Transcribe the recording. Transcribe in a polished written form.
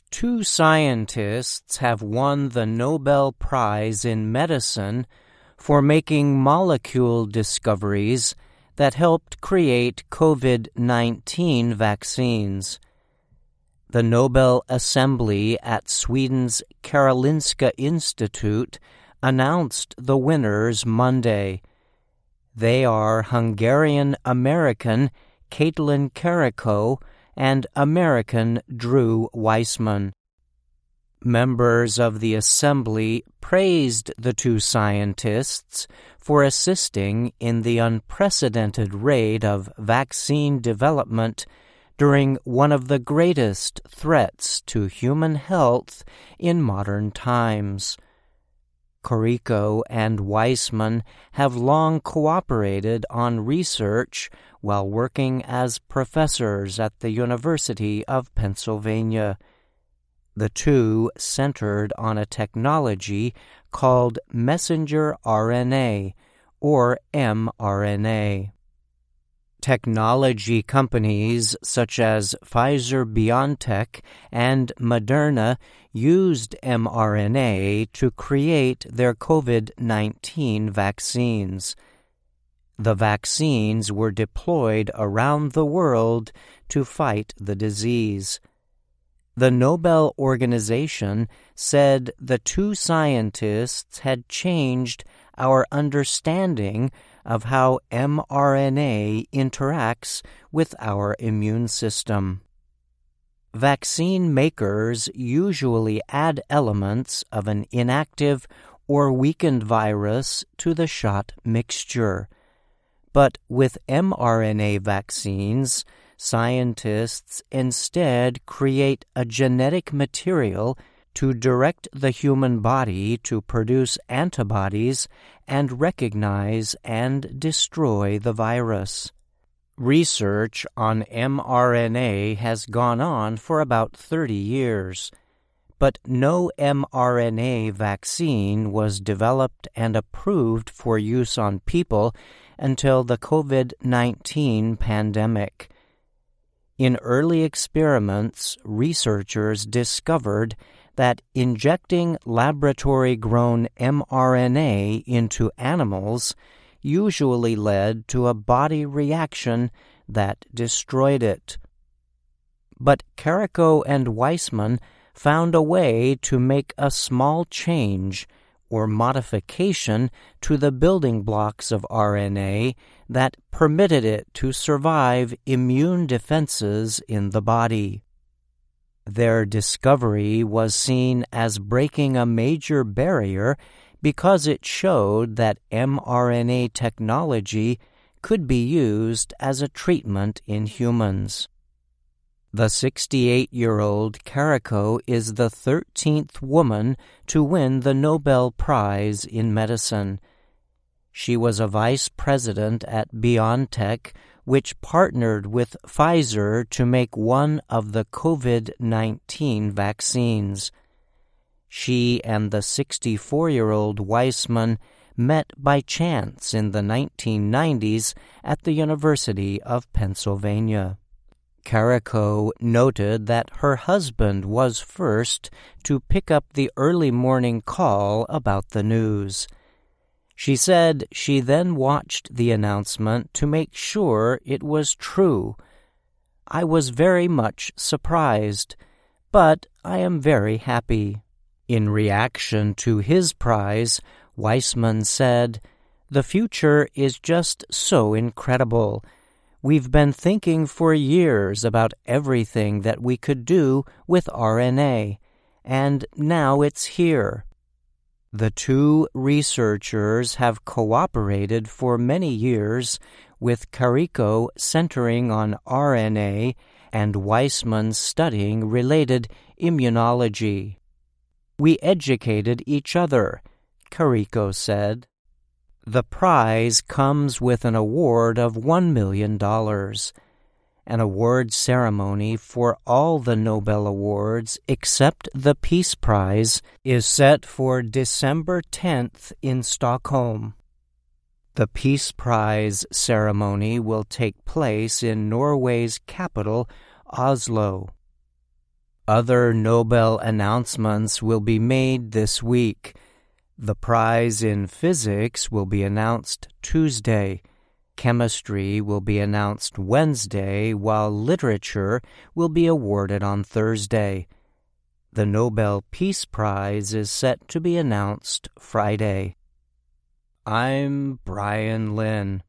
Two scientists have won the Nobel Prize in Medicine for making molecule discoveries that helped create COVID-19 vaccines. The Nobel Assembly at Sweden's Karolinska Institute announced the winners Monday. They are Hungarian-American Caitlin Karikó and American Drew Weissman. Members of the Assembly praised the two scientists for assisting in the unprecedented rate of vaccine development during one of the greatest threats to human health in modern times. Karikó and Weissman have long cooperated on research while working as professors at the University of Pennsylvania. The two centered on a technology called messenger RNA, or mRNA. Technology companies such as Pfizer-BioNTech and Moderna used mRNA to create their COVID-19 vaccines. The vaccines were deployed around the world to fight the disease. The Nobel Organization said the two scientists had changed our understanding of how mRNA interacts with our immune system. Vaccine makers usually add elements of an inactive or weakened virus to the shot mixture. But with mRNA vaccines, scientists instead create a genetic material to direct the human body to produce antibodies and recognize and destroy the virus. Research on mRNA has gone on for about 30 years, but no mRNA vaccine was developed and approved for use on people until the COVID-19 pandemic. In early experiments, researchers discovered that injecting laboratory-grown mRNA into animals usually led to a body reaction that destroyed it. But Karikó and Weissman found a way to make a small change or modification to the building blocks of RNA that permitted it to survive immune defenses in the body. Their discovery was seen as breaking a major barrier because it showed that mRNA technology could be used as a treatment in humans. The 68-year-old Karikó is the 13th woman to win the Nobel Prize in Medicine. She was a vice president at BioNTech, which partnered with Pfizer to make one of the COVID-19 vaccines. She and the 64-year-old Weissman met by chance in the 1990s at the University of Pennsylvania. Karikó noted that her husband was first to pick up the early morning call about the news. She said she then watched the announcement to make sure it was true. I was very much surprised, but I am very happy. In reaction to his prize, Weissman said, "The future is just so incredible. We've been thinking for years about everything that we could do with RNA, and now it's here." The two researchers have cooperated for many years, with Karikó centering on RNA and Weissman studying related immunology. "We educated each other," Karikó said. The prize comes with an award of $1 million. An award ceremony for all the Nobel Awards except the Peace Prize is set for December 10th in Stockholm. The Peace Prize ceremony will take place in Norway's capital, Oslo. Other Nobel announcements will be made this week. The prize in physics will be announced Tuesday. Chemistry will be announced Wednesday, while literature will be awarded on Thursday. The Nobel Peace Prize is set to be announced Friday. I'm Brian Lynn.